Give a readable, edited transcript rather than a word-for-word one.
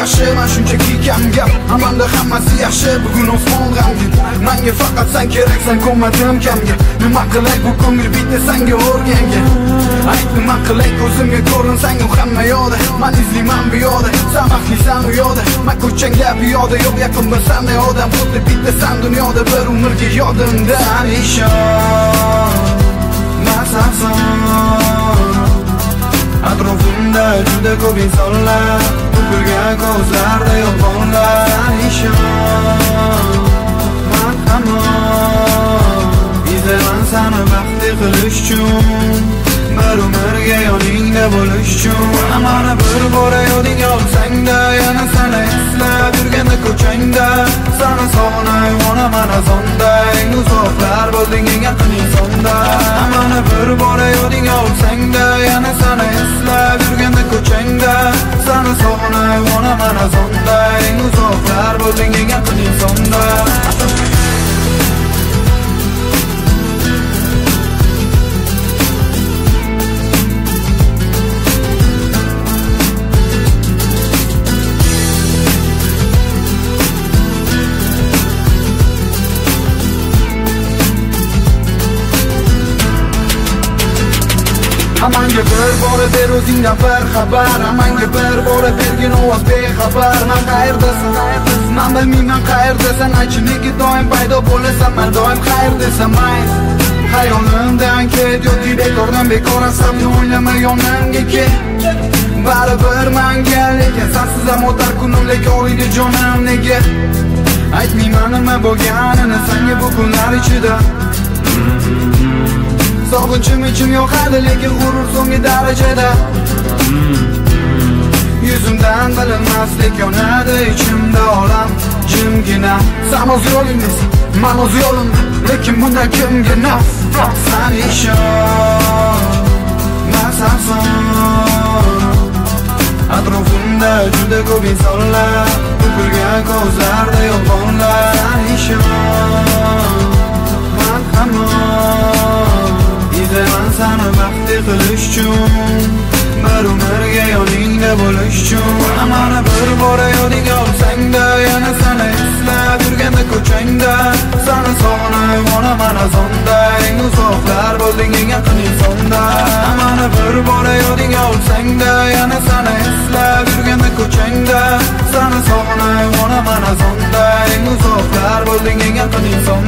yaxshi, men shunchaki kam gap. Amanda hammasi yaxshi, bugun osmon g'amgin. Menga faqat sen keraksan, ko'madim kamga. Nima qilay bu ko'ngil bitdi senga o'rganga. Ayt nima qilay ko'zimga ko'rinsang u hamma yoda. Men izlayman bu yoda, sen baxtlisan u yoda. Men ko'changda piyoda yo'q yaqin bir senday odam. Xuddi bitta sen dunyoda bir umrga yodimda. Sen ishon, men sensan. Atrofimda juda ko'p insonlar, to'kilgan ko'zlarda yolg'onlar. Sen ishon, men hamon izlayman seni baxtli qilish uchun, bir umrga yoningda bo'lish uchun. Mana bir bora yodingga olsang-da, yana seni eslab yurganda ko'changda, seni sog'inay onaman azonda, eng uzoqlar bo'lding eng yaqin insonda. Mana bir bora yodingga olsang-da, yana seni eslab yurganda ko'changda, seni sog'inay onaman azonda, eng uzoqlar bo'lding eng yaqin insonda. Amanga bir bora ber o'zingdan bir xabar, amanga bir bora bergin ovoz bexabar. Men qayerdasan? Men bilmayman qayerdasan. Aychi nega doim paydo bo'lasan? Men doim qayerdasan? Xayolimdan ket yoki bekordan bekorasan, o'ylama yonimga kel. Baribir menga lekin sensiz ham o'tar kunim, lekin o'ylaydi jonim nega? Aytmayman nima bo'lganini senga bu kunlar ichida. Sog'inchim ichim yo'qadi, lekin g'urur so'nggi darajada. Yuzimdan bilinmaslik yonadi ichimda olam jimgina. Sen o'z yo'lingdasan, men o'z yo'limda, lekin bundan kimga naf? Sen ishon, men sensan. Atrofimda juda ko'p insonlar, to'kilgan ko'zlarda yolg'onlar. Sen ishon, men hamon izlayman seni baxtli qilish uchun, bir umrga yoningda bo'lish uchun. Mana bir bora yodingga olsang-da, yana seni eslab yurganda ko'changda, seni sog'inay onaman azonda, eng uzoqlar bo'lding eng yaqin insonda. Mana bir bora yodingga olsang-da, yana seni eslab yurganda ko'changda, seni sog'inay onaman azonda, eng uzoqlar bo'lding eng yaqin insonda.